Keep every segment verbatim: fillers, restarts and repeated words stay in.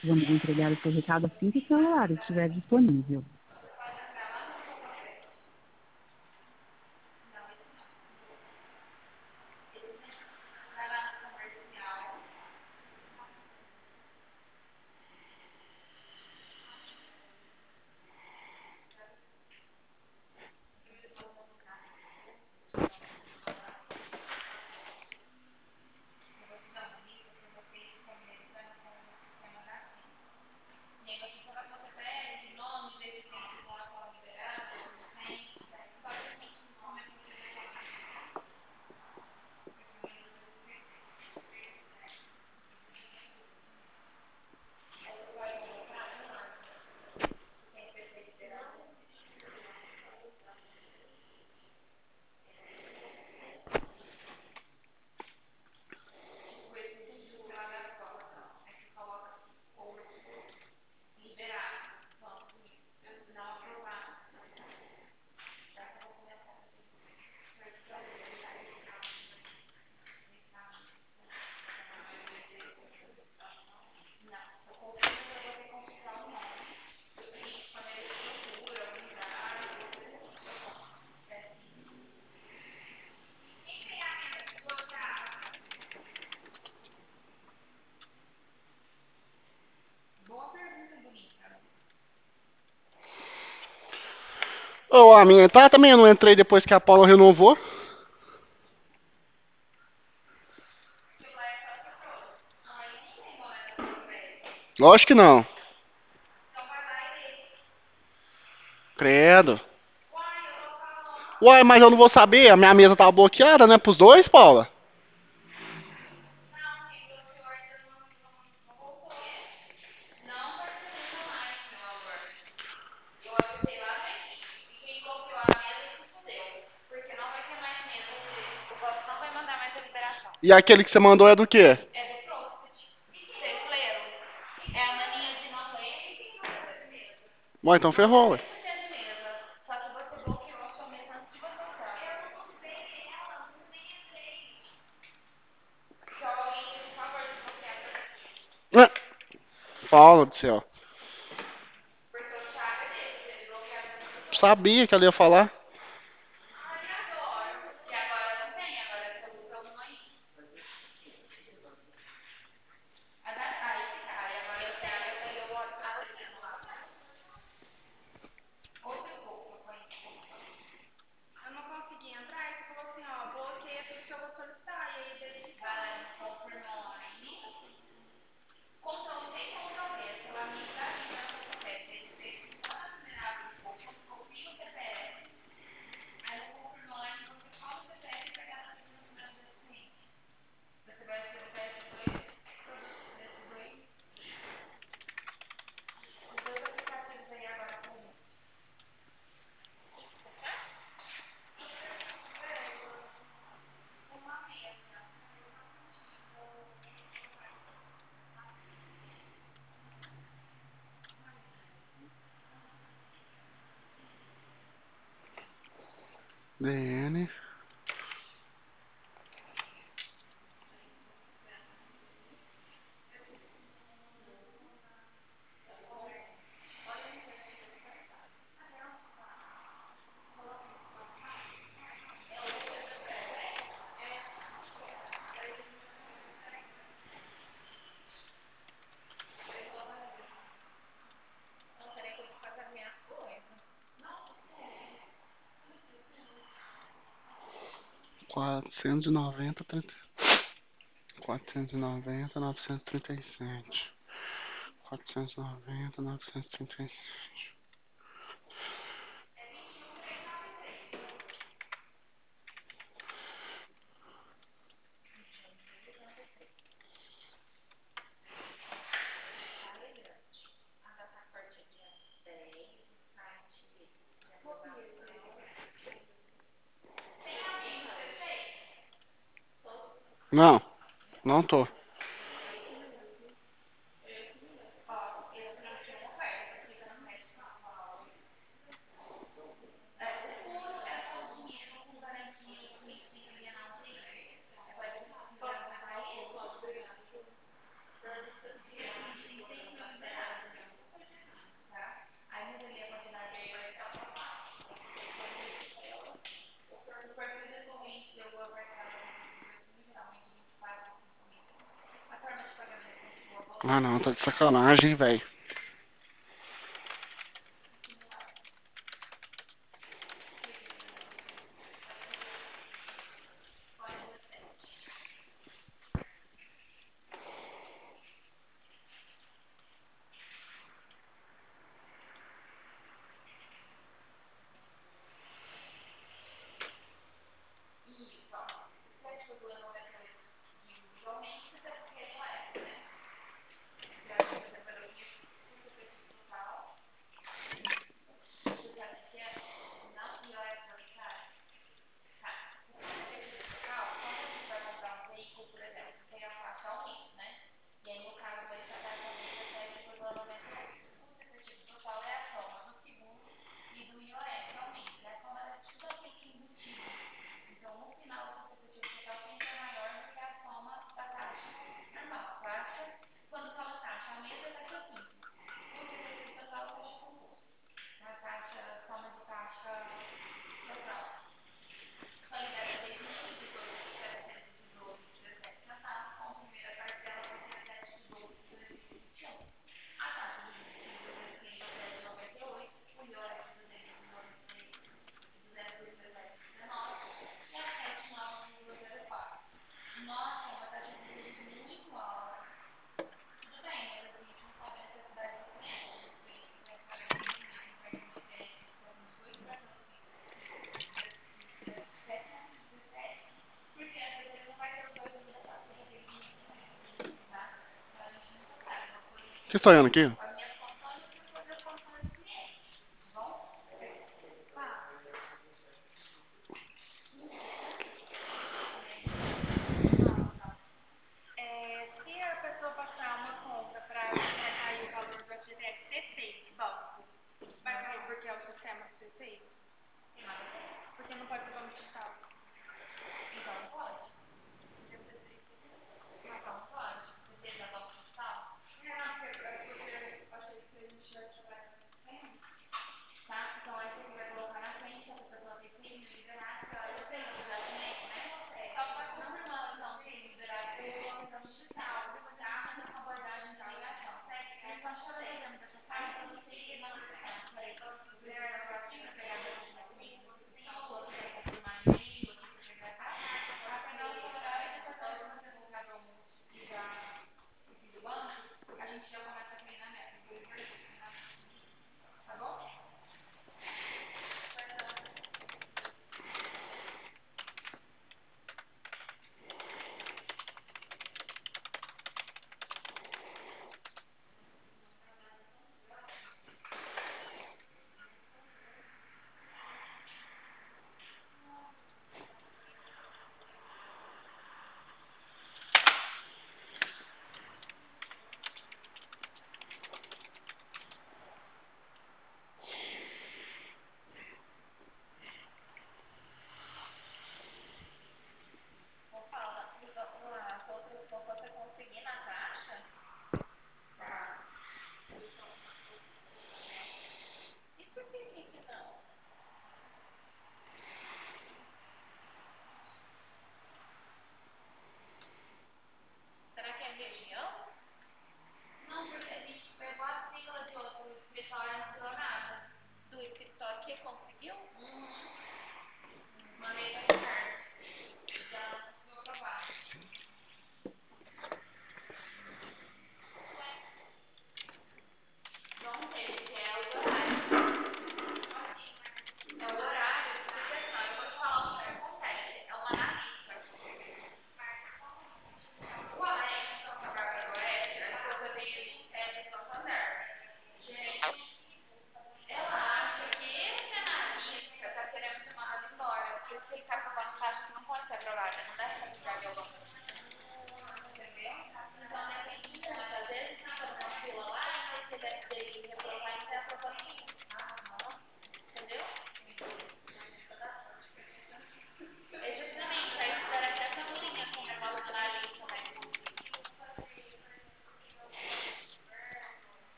Vamos entregar o seu recado assim que o celular estiver disponível. Ô, a minha entrada também eu não entrei depois que a Paula renovou. Lógico que não. Credo. Uai, mas eu não vou saber. A minha mesa tá bloqueada, né? Pros dois, Paula? E aquele que você mandou é do quê? Bom, então ferrou, ué. Ah, Paula do céu. Sabia que ela ia falar. D N. quatrocentos e noventa, trinta. quatrocentos e noventa, novecentos e trinta e sete. quatrocentos e noventa, novecentos e trinta e sete. Não, não tô. Ah não, tá de sacanagem, velho. Vocês estão olhando aqui?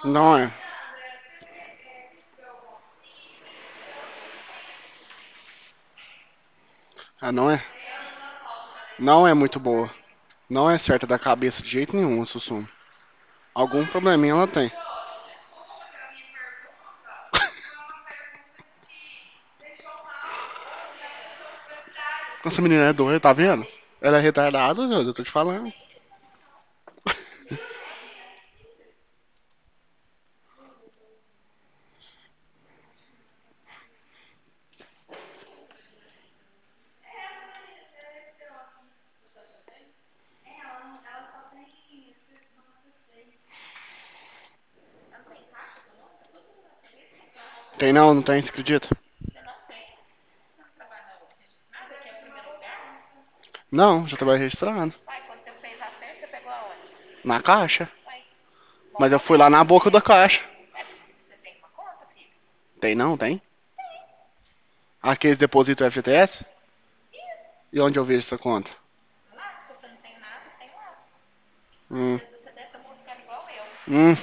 Não é. Ah, não é? Não é muito boa. Não é certa da cabeça de jeito nenhum, a Sussum. Algum probleminha ela tem. Essa menina é doida, tá vendo? Ela é retardada, Deus, eu tô te falando. Tem não, não tem, você acredita? Não, já trabalhei registrado. Na caixa. Mas eu fui lá na boca da caixa. Tem não, tem? Aqueles depositos F G T S? E onde eu vejo essa conta? Hum. Hum.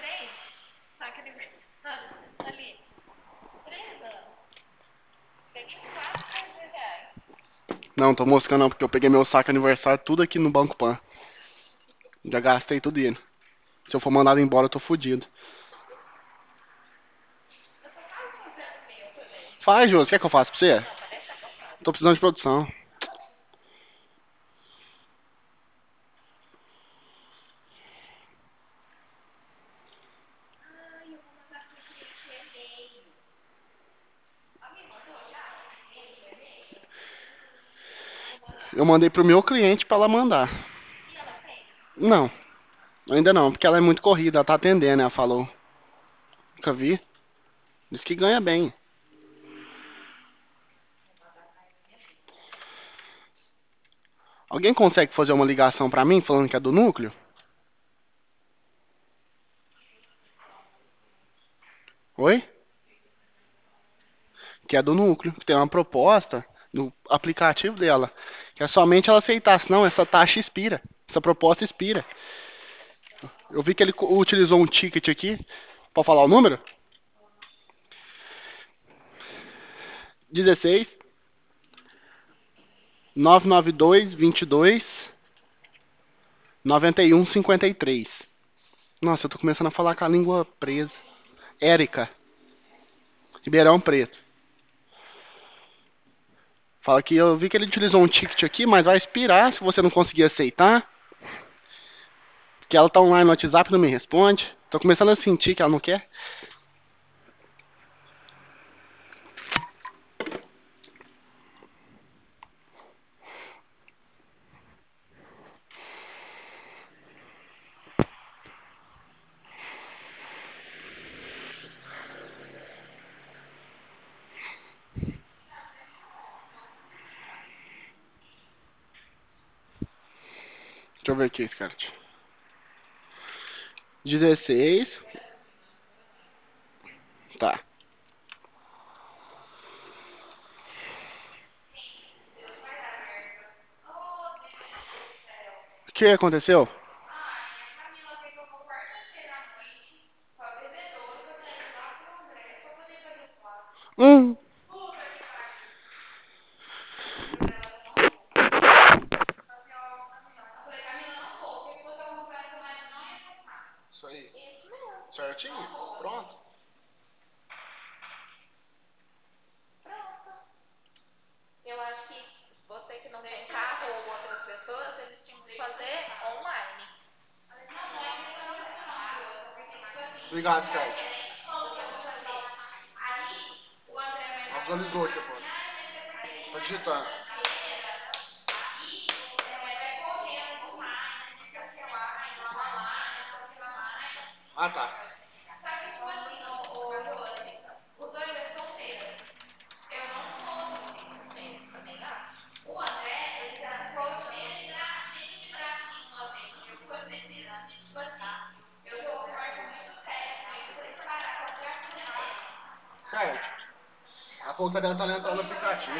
Não, tô moscando não, porque eu peguei meu saco aniversário tudo aqui no Banco Pan. Já gastei tudo ele. Se eu for mandado embora, eu tô fudido. Faz, Júlio. Quer que eu faça pra você? Tô precisando de produção. Eu mandei pro meu cliente pra ela mandar. Não, ainda não, porque ela é muito corrida, ela tá atendendo, ela falou. Nunca vi. Diz que ganha bem. Alguém consegue fazer uma ligação pra mim falando que é do núcleo? Oi? Que é do núcleo, que tem uma proposta no aplicativo dela, que é somente ela aceitar, senão essa taxa expira, essa proposta expira. Eu vi que ele co- utilizou um ticket aqui. Pode falar o número? dezesseis, novecentos e noventa e dois, vinte e dois, noventa e um, cinquenta e três. Nossa, eu tô começando a falar com a língua presa. Érica, Ribeirão Preto. Fala que eu vi que ele utilizou um ticket aqui, mas vai expirar se você não conseguir aceitar. Que ela tá online no WhatsApp e não me responde. Tô começando a sentir que ela não quer. Deixa eu ver aqui, Scarlett. dezesseis. Tá. O que aconteceu? Hum. Isso aí. Certinho? Pronto. Obrigado, Scarlett. Atualizou aqui, pô. Tá digitando. Ah, tá. Scarlett, a pouco tá tentando entrar no aplicativo.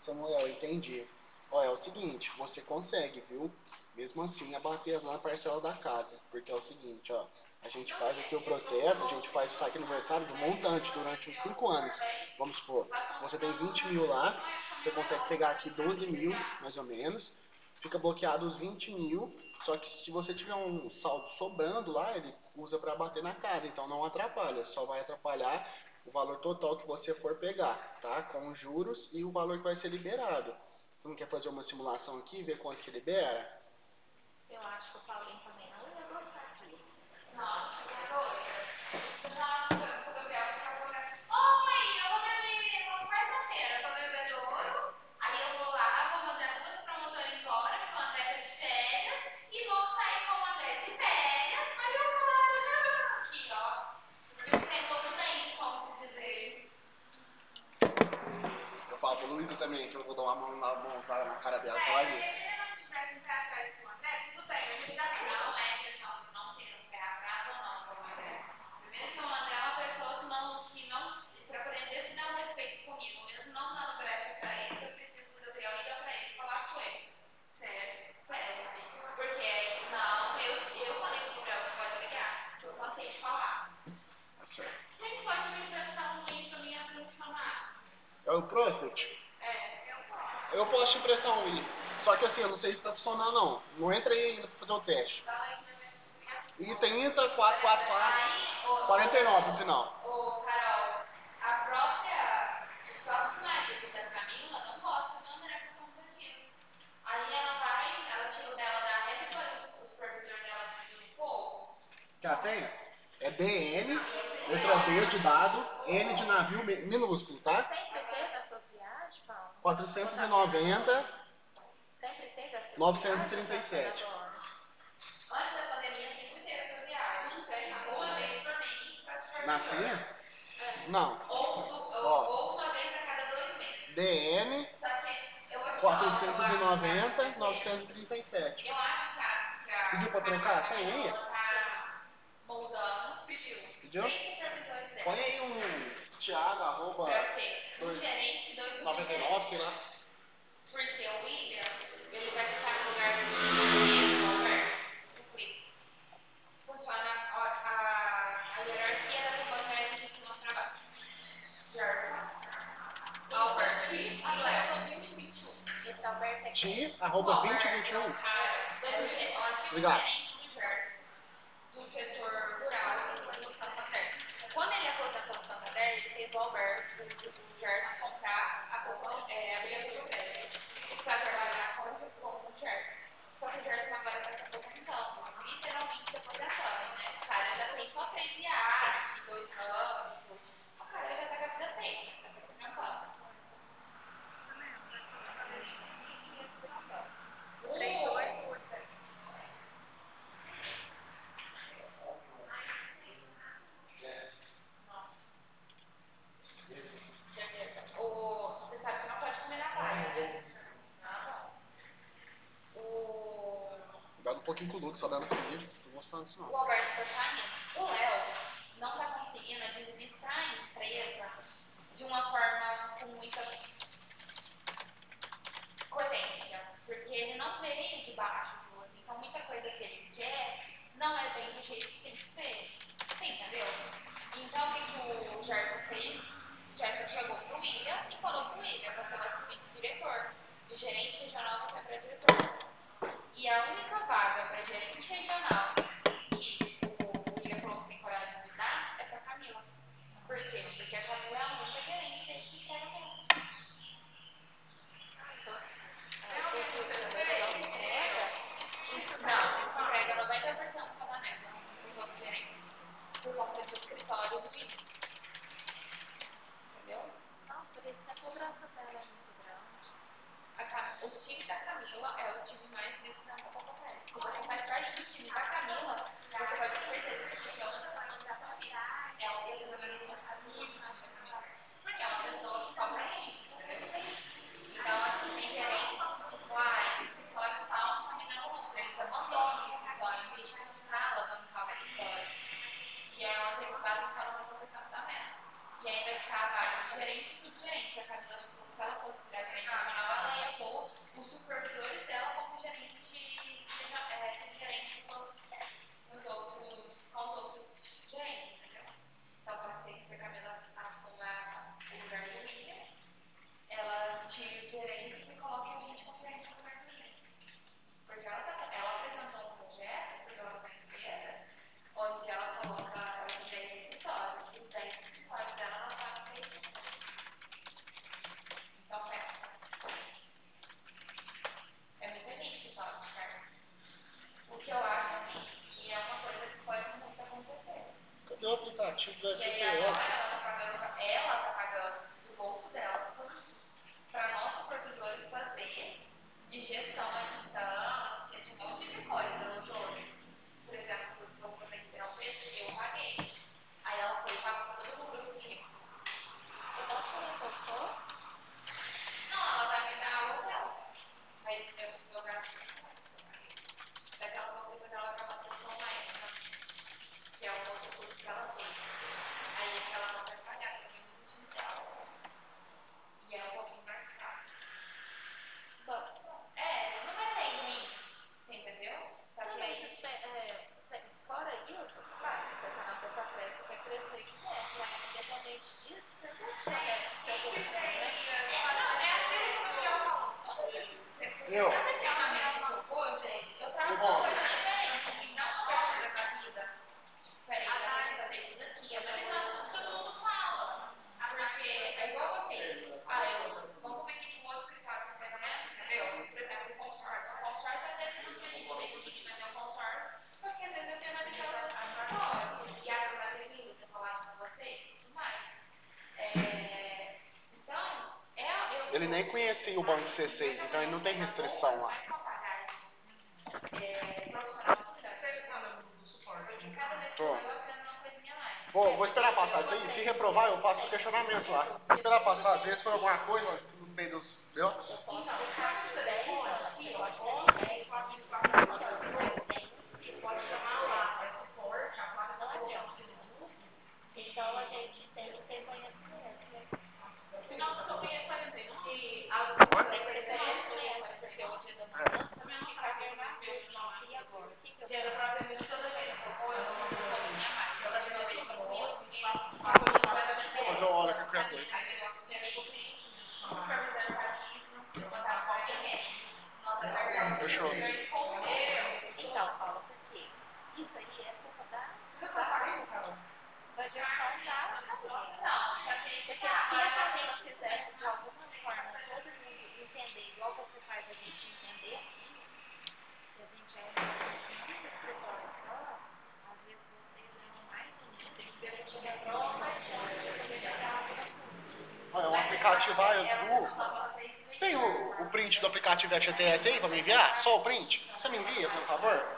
Samuel, entendi. Ó, é o seguinte, você consegue, viu? Mesmo assim, abater lá na parcela da casa. Porque é o seguinte, ó. A gente faz aqui o processo, a gente faz o saque aniversário do montante durante uns cinco anos. Vamos supor, se você tem vinte mil lá, você consegue pegar aqui doze mil, mais ou menos. Fica bloqueado os vinte mil, só que se você tiver um saldo sobrando lá, ele usa para bater na casa, então não atrapalha, só vai atrapalhar o valor total que você for pegar, tá? Com os juros e o valor que vai ser liberado. Você não quer fazer uma simulação aqui e ver quanto que libera? Eu acho que o Paulinho também não ia gostar disso. Nossa, que doida. Nossa, o Gabriel ficava olhando. Ô, mãe, eu vou beber uma quarta-feira pra beber de ouro. Aí eu vou lá, vou mandar duas promotoras embora, porque o André tá de férias. E vou sair com o André de férias. Aí eu vou lá, aqui, ó. Enfrentou o dente, como se dizer. Eu falo pro Luísa também que eu vou dar uma mão, uma mãozada na cara dela, que ela vai ver. Se ele não tivesse um pé atrás com o André, tudo bem, mas ele já tem. Não é questão de não ter um pé atrás ou não com o André. Primeiro que o André é uma pessoa que não, que não, para aprender se dá um respeito comigo, mesmo não dando brecha pra ele, eu preciso do Gabriel ligar pra ele e falar com ele. Sério, sério. Porque, não, eu, eu falei pro Gabriel que pode ligar, que eu cansei de falar. Tá certo. Quem pode me emprestar um link pra mim abrir um funcionário? É o Prospect? É, eu posso. Eu posso te emprestar um i. Só que assim, eu não sei se tá funcionando não. Não entra aí ainda pra fazer o teste. I trinta, quatrocentos e quarenta e quatro, quarenta e nove no final. Ô, Carol, a própria, o próprio marido da Camila não gosta do André por conta disso. Aí ela vai, ela tira o dela da rede e põe o supervisor dela de fogo. Que ela tem? É D N, letra D de dado, N de navio minúsculo, tá? Sempre teve essas viagens, Paulo? quatrocentos e noventa, Sempre teve essas novecentos e viagens? trinta e sete. Antes da pandemia sempre teve essas viagens. Uma vez por mês para supervisor. Na senha? Não. Ou, du- ou, Ó. ou uma vez a cada dois meses. D N, Só que eu vou te falar, quatrocentos e eu acho noventa, que- novecentos e trinta e sete. Eu acho que a, que a Pediu pra trocar? Tem aí? ela tá moldando, pediu. Pediu? Três supervisores dela. Põe aí um Thiago, arroba Pra quê? Um dois- gerente e dois noventa e nove, sei lá. porque o William, ele vai ficar no lugar do Alberto. Explico. Funciona a, a, a hierarquia da secretária de cima para baixo. Certo? Alberto e Léo. vinte e vinte e um. Esse Alberto é Ti, arroba vinte e vinte e um. Cara, é o ge- o antigo Obrigado. gerente do Gerson, do setor rural do Santander. Quando ele aposentou no Santander, ele fez o Alberto, o, o Gerson comprar a Copa, é, a Briga do Prédio para trabalhar com, com o Gerson. Só que o Gerson agora está se aposentando, literalmente se aposentando, né? O cara já tem só três viagens, dois ramos, o cara já está com a vida feita, está se aposentando. três, dois, O, você sabe que não pode comer na praia, né? Ah, bom. O, Cuidado um pouquinho com o Lucas, só dando vídeo. Não tô gostando disso o não. Alberto está saindo. O Léo não está conseguindo administrar a empresa de uma forma com muita coerência, porque ele não veio de baixo, assim, então muita coisa que ele quer não é bem do jeito que tem que ser. Você entendeu? Então, o que, que o Gerson fez? O Gerson chegou pro William e falou pro William: você vai subir de diretor, de gerente regional você vai para diretor. E a única vaga para gerente regional que o William falou que tem coragem de dar é para Camila. Por quê? Porque a Camila é a única gerente dele que entrega mesmo. Não, entrega noventa por cento cada meta dos outros gerentes. Por conta de escritório do William. Entendeu? Não, por isso que a cobrança dela é muito grande. A, o time da Camila é o time mais visto na Copa Pérez. Se você faz parte do time da Camila, Eu. Sabe que ferramenta que eu vou, gente? Eu trago uma coisa diferente. Não uma coisa da vida. Peraí, eu vou fazer isso daqui. Analisando tudo que todo mundo fala. Porque é igual vocês. Ah, eu, vamos comer aqui com outro escritório que faz amanhã, entendeu? Por exemplo, o consórcio. O consórcio, às vezes, não tem como decidir fazer um consórcio, porque às vezes eu tenho analisado outros escritórios. E a agromateria, eu falado com vocês e tudo mais. É, então, é, eu, Ele nem conhecia o banco C seis, então ele não tem restrição lá. mas papagaio é, profissional de segurança. Porque cada vez que eu Tô. vou, eu aprendo uma coisinha mais. Vou, vou esperar passar isso aí. Se reprovar, eu faço o questionamento lá. Vou esperar passar. Às vezes foi alguma coisa no meio dos. Entendeu? Então, sabe o telefone aqui, ó, onze, quatro quatro quatro, pode chamar lá, é suporte, a placa não adianta. Então a gente tem que ter conhecimento, né? Não, porque eu conheço, por exemplo, que as Tem duas conhecimento, porque o dia da manhã também não sabe perguntar e agora, o que que eu dia da faço? própria vez, toda vez que eu vou, eu vou uma coisinha a mais. Eu já renovei cinco mil, uma coisa completamente Mas eu olho que qualquer coisa. aí eu tenho o cliente, super reservadíssimo, botar qualquer remédio. Nossa, é Fechou. grande conselho. Então, Paula, por quê? Isso aí é culpa da, da não adianta dar também. Não, já tem Porque se a gente fizesse de alguma forma todo mundo entender, igual você faz a gente entender aqui, que a gente é um escritório só, às vezes vocês levam mais unidos, a gente vai Olha, um aplicativo Azul. Tem o, o print do aplicativo F G T S aí pra me enviar? Só o print? Você me envia, por favor?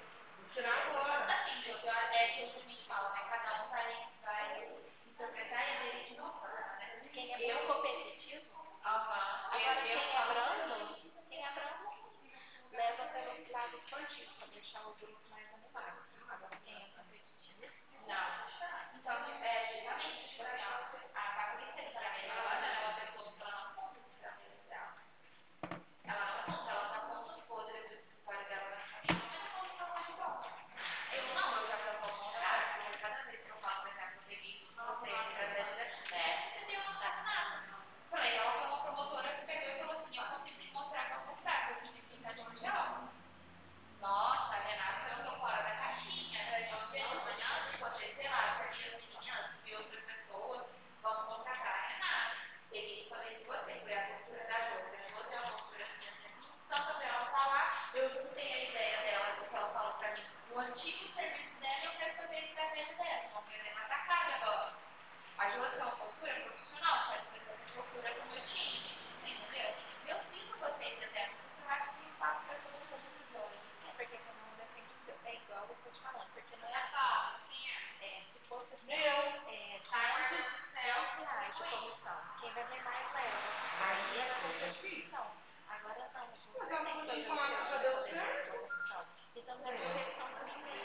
assim, Júlio, é que a gente fala, né? Cada um vai, vai interpretar e aderir de uma forma, né? quem é muito competitivo, Aham. agora Eu- quem eu é falo brando, quem é brando leva pelo lado esportivo, para deixar o grupo mais animado. Agora quem é competitivo, não. Então, é justamente, tipo assim, ó, a Patrícia, que é a Mariana, ela depois ela não conta os problemas dela. Ela não conta, ela só conta os podres do escritório dela na família, mas não conta as coisas boas. Eu não, eu já penso ao contrário, porque cada vez que eu falo, por exemplo, eu peguei isso com vocês, trazendo daqui, né? Entendeu? Não faz nada. Falei, ela foi uma promotora que pegou e falou assim, eu consigo te mostrar que eu sou fraca, eu te digo que é de alta. Nossa, a Renata pensou fora da caixinha. Então, no dia de manhã, tipo, às vezes, sei lá, eu perdi as meninas, vi outras pessoas, vamos contratar a Renata. Peguei e falei com você, foi a postura da Jô. Você tem uma postura assim, assim, assim. Tanto pra ela falar, eu juntei a ideia dela, do que ela falou pra mim, o antigo serviço dela, e eu quero fazer a estratégia dela. Vamos vender na atacada agora. A Jô tem uma postura profissional, quero fazer essa postura com o meu time. Você entendeu? E eu sinto vocês exemplos, porque eu acho que isso passa para todas as decisões. é porque cada um defende o seu. É igual eu tô te falando, porque não é assim. É, se fosse assim, é, quinhentos reais de comissão, quem vender mais leva. Aí era competição. Agora não, você tem que fazer o seu para poder ter sua comissão. Então não é competição com ninguém.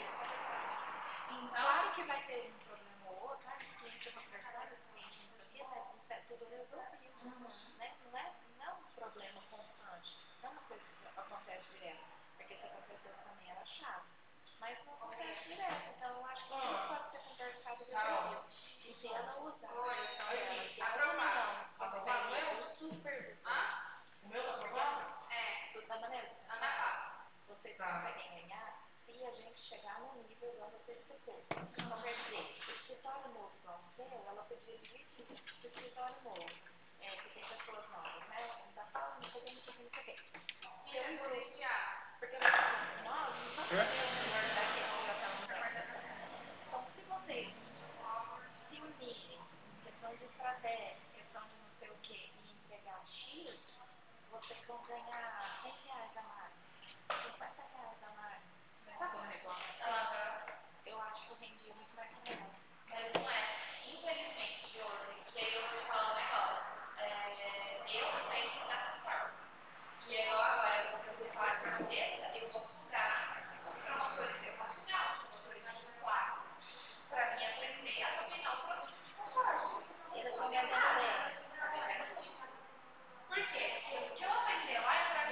Claro que vai ter um problema ou outro, ah, esse cliente eu vou conversar, esse cliente não sei o quê, mas isso é tudo resolvido. Né? Não, é, não é um problema constante, não é uma coisa que acontece direto. Porque se acontecesse também era chato. Mas não acontece direto, então eu acho que tudo pode ser conversado e resolvido. E se ela usar a versão dela, que é a união, como tem o supervisor, O meu tá aprovado? É. tudo da maneira, Ana Paula. vocês conseguem ganhar se a gente chegar no nível igual você citou. Então, quer dizer, o escritório novo igual o seu, ela podia dividir o escritório novo, é, que tem pessoas novas, né? Da Paula, não sei o que, não sei o que, não sei o que. Se eu influenciar, porque eu estou nós não vamos ter o melhor daquele que já está usando. Então, se vocês se unirem em questão de estratégia, questão de não sei o que, e entregar X, vocês vão ganhar cem reais a mais, cinquenta reais a mais. Sabe um negócio assim? Eu acho que eu rendia muito mais com ela. Mas não é. Infelizmente, Jorge, e aí eu vou te falar um negócio. É, eu penso dessa forma. Que eu agora eu vou fazer parte da cabeça, eu vou sugar os promotores, eu vou sugar os promotores de quatro para mim aprender a dominar o produto de consórcio. Eles vão vendendo bem. Por quê? Porque o que eu aprender lá é para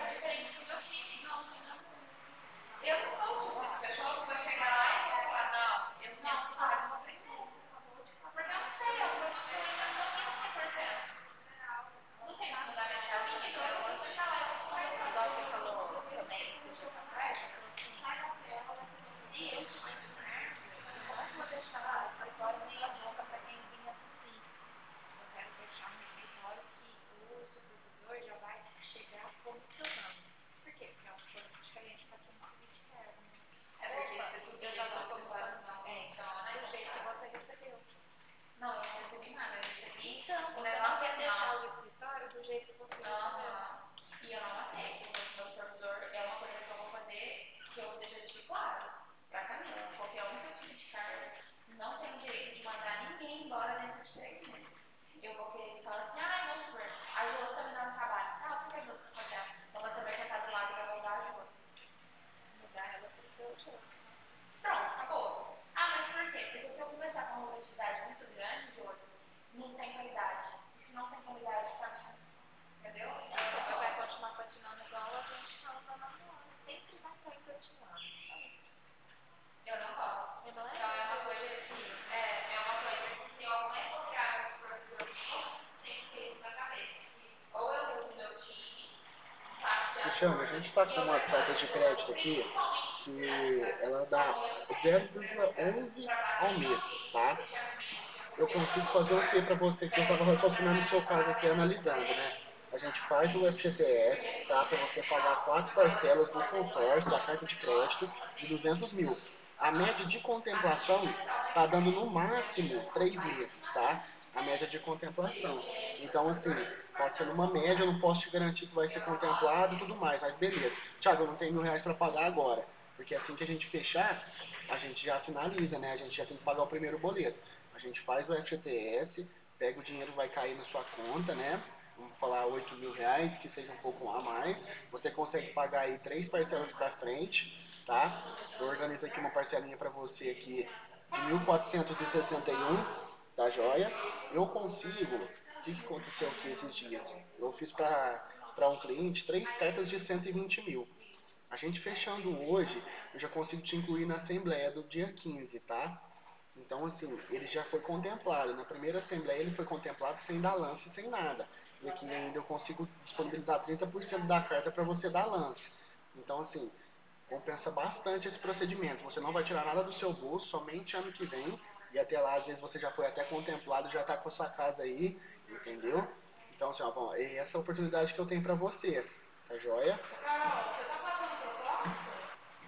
Cristiano, a gente está com umas cartas de crédito aqui que ela dá zero vírgula onze ao mês, tá? Eu consigo fazer o que para você, que eu estava raciocinando no seu caso aqui, analisando, né? A gente faz o F G T S, tá? Para você pagar quatro parcelas do consórcio, da carta de crédito, de duzentos mil. A média de contemplação tá dando no máximo três meses, tá? A média de contemplação. Então, assim, tá sendo uma média, eu não posso te garantir que vai ser contemplado e tudo mais, mas beleza. Thiago, eu não tenho mil reais para pagar agora, porque assim que a gente fechar, a gente já finaliza, né? A gente já tem que pagar o primeiro boleto. A gente faz o F G T S, pega o dinheiro, vai cair na sua conta, né? Vamos falar oito mil reais, que seja um pouco a mais. Você consegue pagar aí três parcelas para frente, tá? Eu organizo aqui uma parcelinha para você aqui de mil quatrocentos e sessenta e um, tá joia? Eu consigo, o que, que aconteceu aqui esses dias? Eu fiz para um cliente três cartas de cento e vinte mil. A gente fechando hoje, eu já consigo te incluir na assembleia do dia quinze, tá? Então, assim, ele já foi contemplado. Na primeira assembleia ele foi contemplado sem dar lance, sem nada. E aqui ainda eu consigo disponibilizar trinta por cento da carta para você dar lance. Então, assim, compensa bastante esse procedimento. Você não vai tirar nada do seu bolso, somente ano que vem. E até lá, às vezes, você já foi até contemplado, já está com a sua casa aí, entendeu? Então, assim, ó, bom, é essa oportunidade que eu tenho para você. Tá joia? Carol, você tá passando proposta?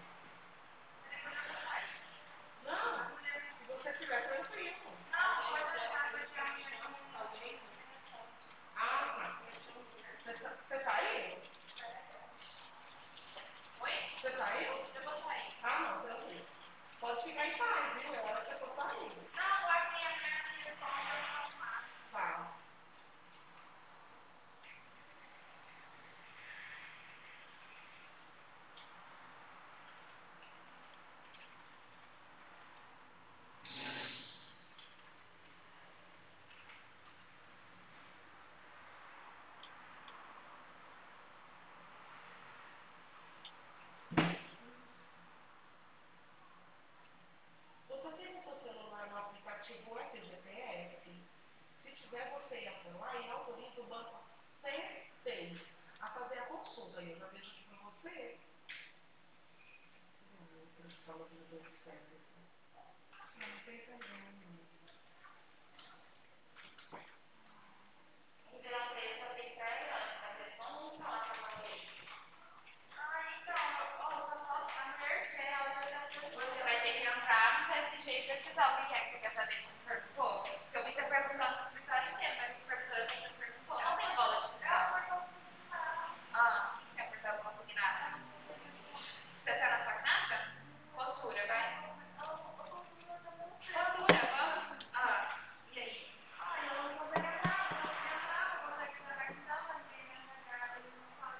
Não, se você tiver tranquilo. Não, pode deixar que eu te amo. Ah, tá. Você tá, você tá aí? Oi? Você tá aí? Eu vou sair. Ah, não, tranquilo. Pode ficar em paz, viu? É hora que você for sair. Não, pode vir a minha filha só pra Tá. Você tem no seu celular no aplicativo F G T S? Se tiver, você entra lá e autoriza o banco C seis a fazer a consulta. Eu já vejo aqui para você. Outra sala de web service. Não, não tem entendendo. Então, a empresa tem três anos, mas eles não vão falar pra vocês. Ah, então, ó, só falta a terceira, ela já tá por Você vai ter que entrar no C S G e pesquisar o que é que você quer saber que você perguntou. Porque eu vi você perguntando o escritório inteiro, mas a supervisora também perguntou. Não tem bola de cristal. Ah, o que você quer apertar o consignado? Você tá na sua casa? Costura, vai. Costura, vamos? Ah, e aí? Ah, eu não consegue entrar, não consegue entrar, não consegue entrar na questão, mas ele não fala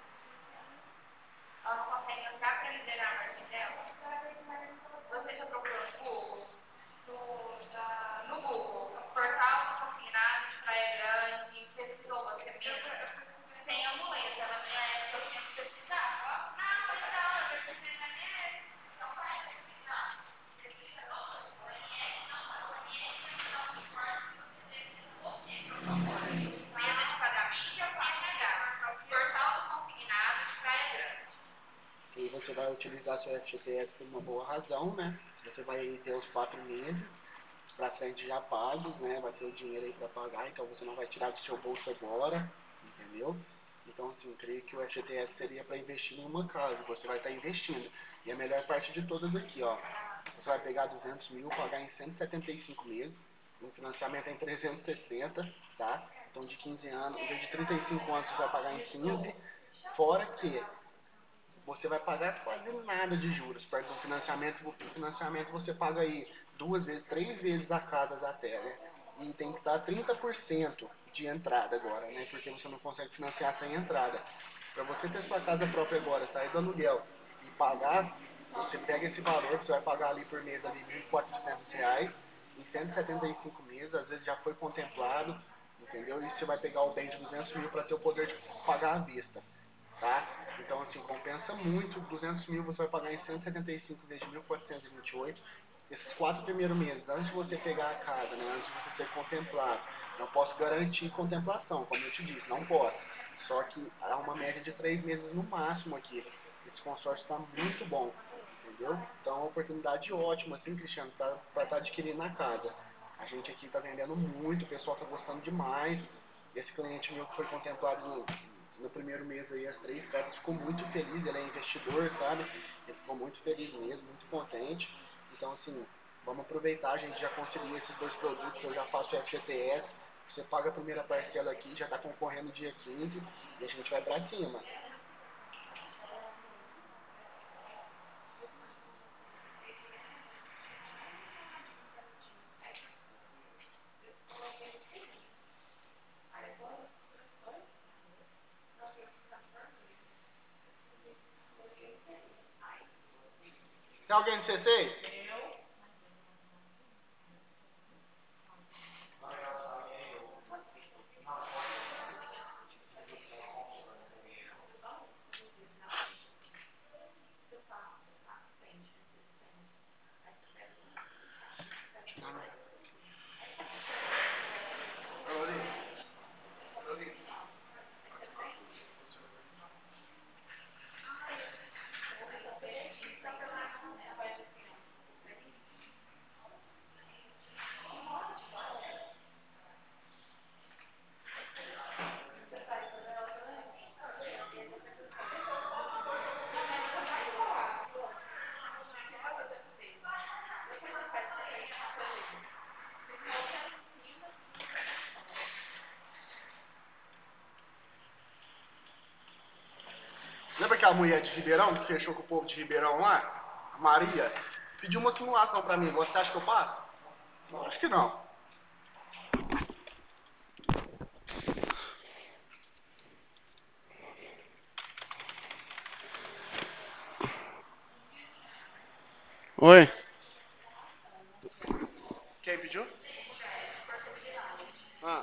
de Ela não consegue entrar para liberar a margem dela? Você já procurou no Google? No, da, no Goool, portal do consignado de Praia Grande, pesquisou você mesmo? Sem a muleta, na minha época eu tinha que pesquisar. Não, então, eu pesquisei na minha época. Não vai pesquisar. Pesquisa no O N S, não, o O N S vai te dar um suporte que você deve você propõe. Mesa de pagamento e R H. Portal do consignado de Praia Grande. E você vai utilizar seu F G T S por uma boa razão, né? Você vai ter os quatro meses para frente já pagos, né? Vai ter o dinheiro aí para pagar, então você não vai tirar do seu bolso agora, entendeu? Então, assim, creio que o F G T S seria para investir em uma casa, você vai estar investindo. E a melhor parte de todas aqui, ó, você vai pegar duzentos mil, pagar em cento e setenta e cinco meses, o financiamento é em trezentos e sessenta, tá? Então, de quinze anos, em vez de trinta e cinco anos, você vai pagar em quinze, fora que você vai pagar quase nada de juros. Perto do financiamento, o financiamento você paga aí duas vezes, três vezes a casa até, né? E tem que dar trinta por cento de entrada agora, né? Porque você não consegue financiar sem entrada. Para você ter sua casa própria agora, sair do aluguel e pagar, você pega esse valor que você vai pagar ali por mês ali mil e quatrocentos reais em cento e setenta e cinco meses, às vezes já foi contemplado, entendeu? E você vai pegar o bem de duzentos mil para ter o poder de pagar à vista, tá? Então, assim, compensa muito. duzentos mil você vai pagar em cento e setenta e cinco vezes de mil quatrocentos e vinte e oito. Esses quatro primeiros meses, antes de você pegar a casa, né, antes de você ser contemplado, não posso garantir contemplação, como eu te disse, não posso. Só que há uma média de três meses no máximo aqui. Esse consórcio está muito bom, entendeu? Então é uma oportunidade ótima, assim, Cristiano, para estar tá adquirindo a casa. A gente aqui está vendendo muito, o pessoal está gostando demais. Esse cliente meu que foi contemplado no, no primeiro mês aí, as três casas, ficou muito feliz, ele é investidor, sabe? Ele ficou muito feliz mesmo, muito contente. Então, assim, vamos aproveitar, a gente já conseguiu esses dois produtos, eu já faço o F G T S, você paga a primeira parcela aqui, já está concorrendo dia quinze e a gente vai para cima. Tem alguém no C seis? Lembra aquela mulher de Ribeirão que fechou com o povo de Ribeirão lá? A Maria. Pediu uma simulação pra mim. Você acha que eu passo? Não, acho que não. Oi. Quem pediu? Ah.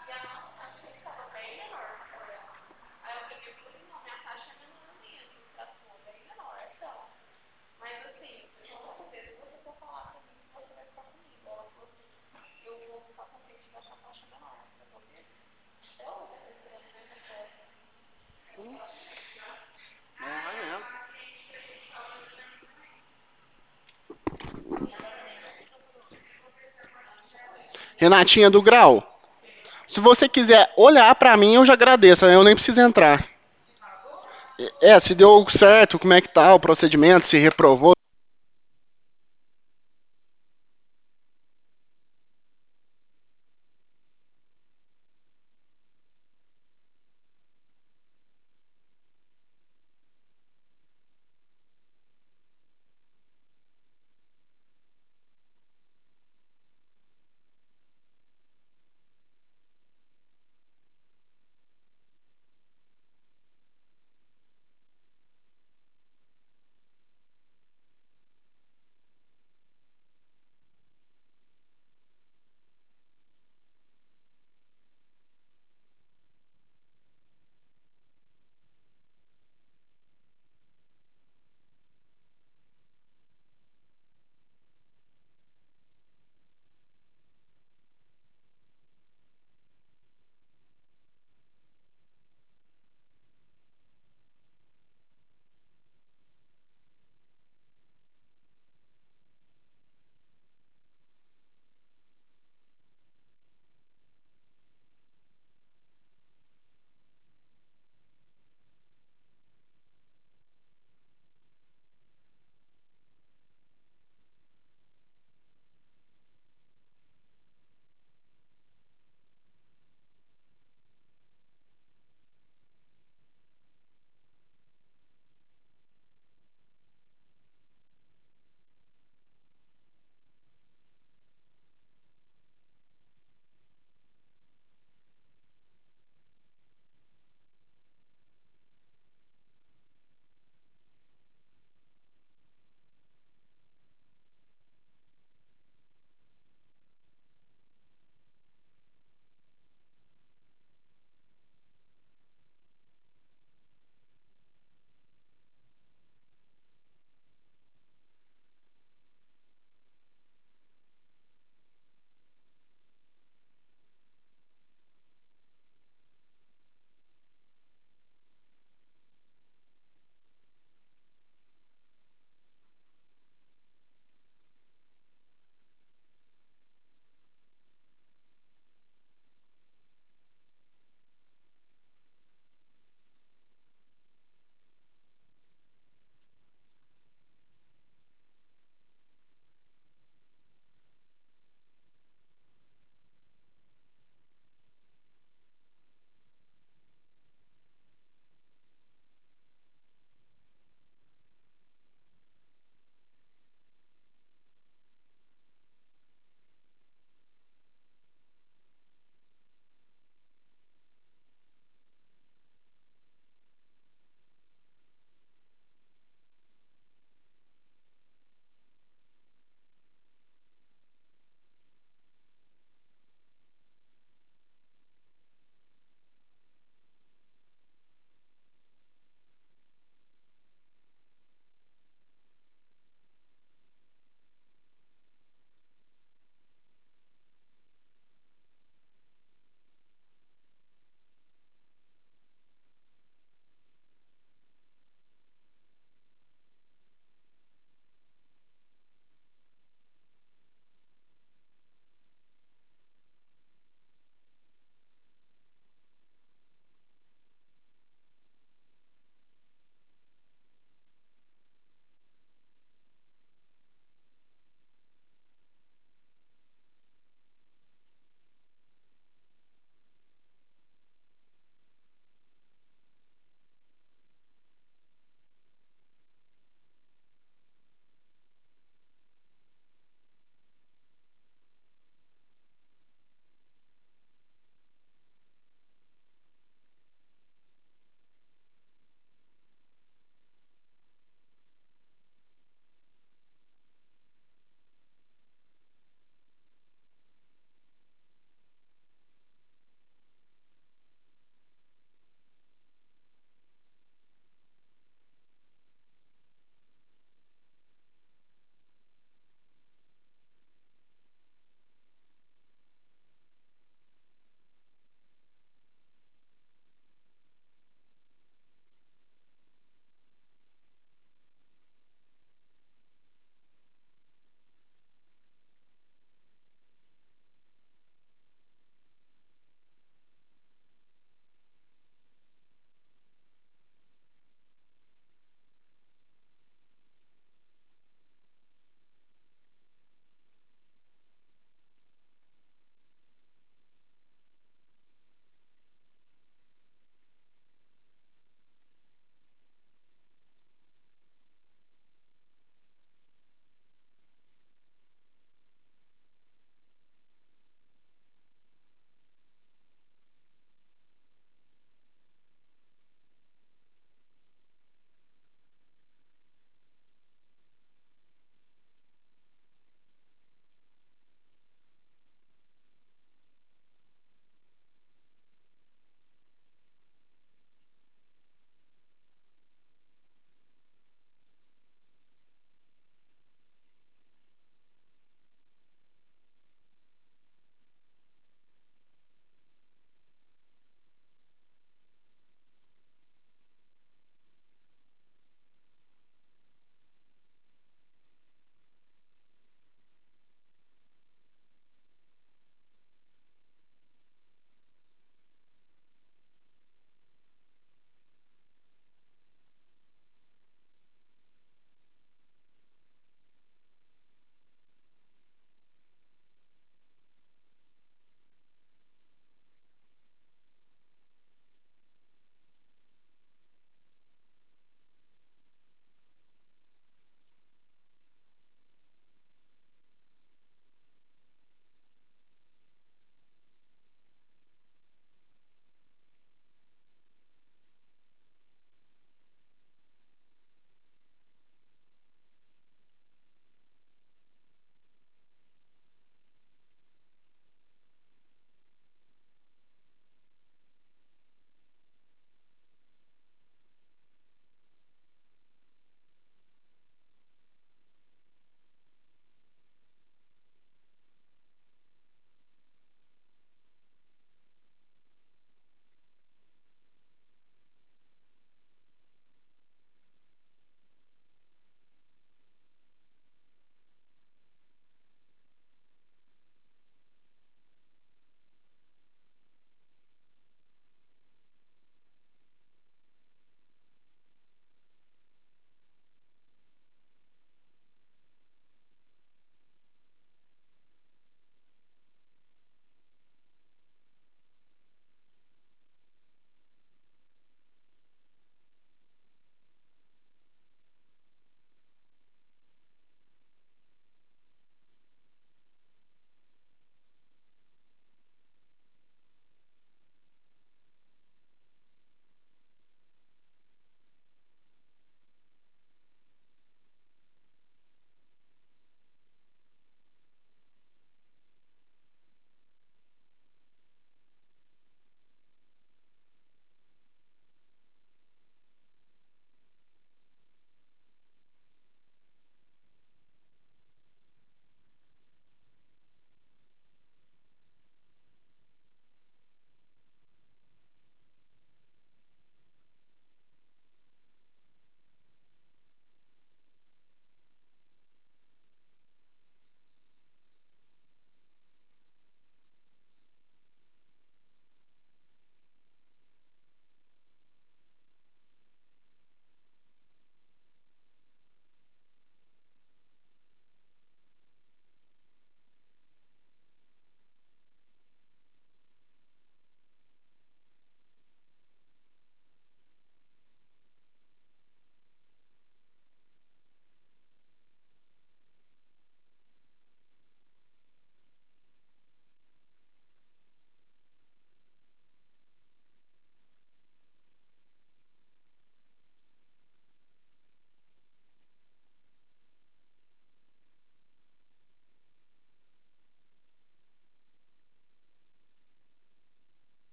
Renatinha do Grau, se você quiser olhar pra mim, eu já agradeço, eu nem preciso entrar. É, se deu certo, como é que tá o procedimento, se reprovou.